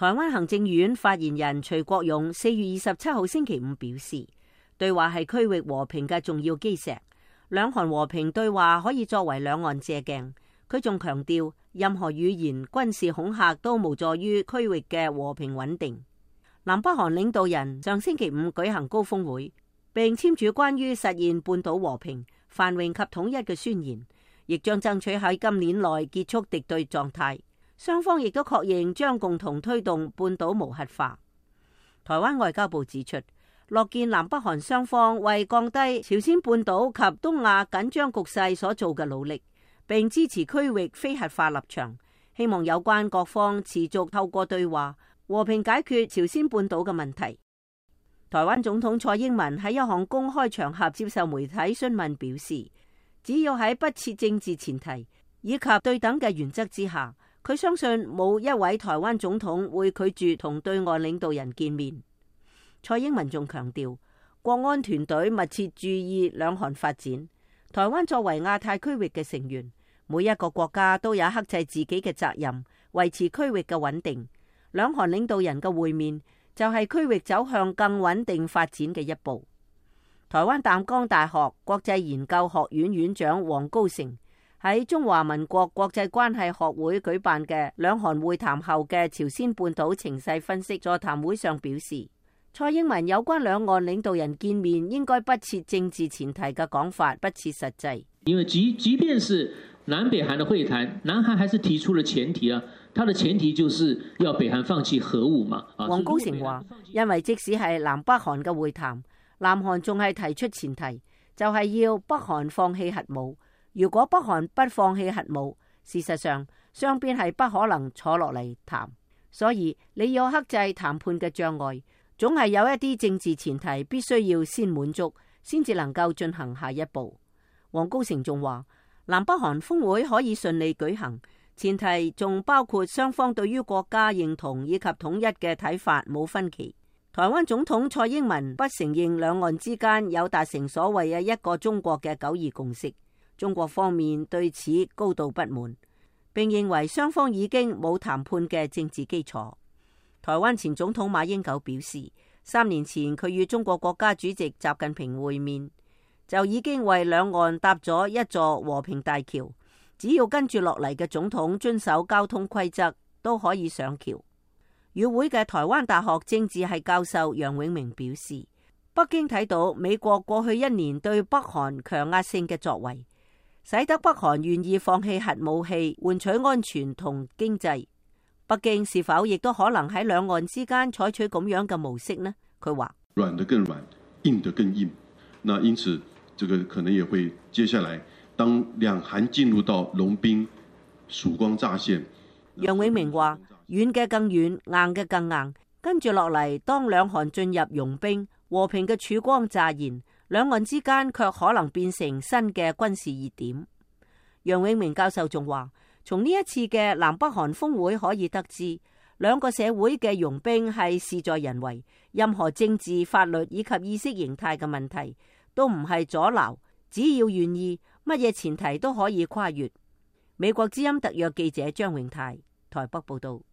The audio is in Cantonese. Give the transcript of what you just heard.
台灣行政院發言人徐國勇4月27號星期五表示，對話係區域和平嘅重要基石，兩韓和平對話可以作為兩岸借鏡。佢仲強調，任何語言、軍事恐嚇都無助於區域嘅和平穩定。南北韓領導人上星期五舉行高峰會，並簽署關於實現半島和平、繁榮及統一嘅宣言，亦將爭取喺今年內結束敵對狀態。雙方亦都確認將共同推動半島無核化。台灣外交部指出，樂見南北韓雙方為降低朝鮮半島及東亞緊張局勢所做嘅努力，並支持區域非核化立場，希望有關各方持續透過對話和平解決朝鮮半島嘅問題。台灣總統蔡英文喺一項公開場合接受媒體詢問表示，只要喺不設政治前提以及對等嘅原則之下，佢相信冇一位台灣總統會拒絕同對岸領導人見面。蔡英文仲強調，國安團隊密切注意兩韓發展。台灣作為亞太區域嘅成員，每一個國家都有克制自己嘅責任，維持區域嘅穩定。兩韓領導人嘅會面就係區域走向更穩定發展嘅一步。台灣淡江大學國際研究學院院長黃高成喺中華民國國際關係學會舉辦嘅兩韓會談後嘅朝鮮半島情勢分析座談會上表示，蔡英文有關兩岸領導人見面應該不設政治前提嘅講法不切實際。 因為即便是南北韓的會談，南韓還是提出了前提啊，它的前提就是要北韓放棄核武嘛。 黃高成話，因為即使係南北韓嘅會談，南韓仲係提出前提，就係要北韓放棄核武。如果北韓不放棄核武，事實上雙邊係不可能坐落嚟談。所以你要克制談判嘅障礙，總係有一啲政治前提必須要先滿足，先至能夠進行下一步。黃高成仲話，南北韓峰會可以順利舉行，前提仲包括雙方對於國家認同以及統一嘅睇法冇分歧。台灣總統蔡英文不承認兩岸之間有達成所謂嘅一個中國嘅九二共識。中國方面對此高度不滿，並認為雙方已經冇談判嘅政治基礎。台灣前總統馬英九表示，3年前佢與中國國家主席習近平會面，就已經為兩岸搭咗一座和平大橋，只要跟住落嚟嘅總統遵守交通規則，都可以上橋。與會嘅台灣大學政治系教授楊永明表示，北京睇到美國過去1年對北韓強壓性嘅作為，使得北韓願意放棄核武器，換取安全同經濟。北京是否亦都可能喺兩岸之間採取咁樣嘅模式呢？佢話： 軟得更軟，硬得更硬。那因此，這個可能也會接下來，當兩韓進入到融冰、曙光乍現。 楊永明話：軟嘅更軟，硬嘅更硬。跟住落嚟，當兩韓進入融冰，和平嘅曙光乍現，兩岸之間卻可能變成新嘅軍事熱點。楊永明教授仲話，從呢一次嘅南北韓峰會可以得知，兩個社會嘅融冰係事在人為，任何政治、法律以及意識形態嘅問題都唔係阻撓，只要願意，乜嘢前提都可以跨越。美國之音特約記者張永泰台北報道。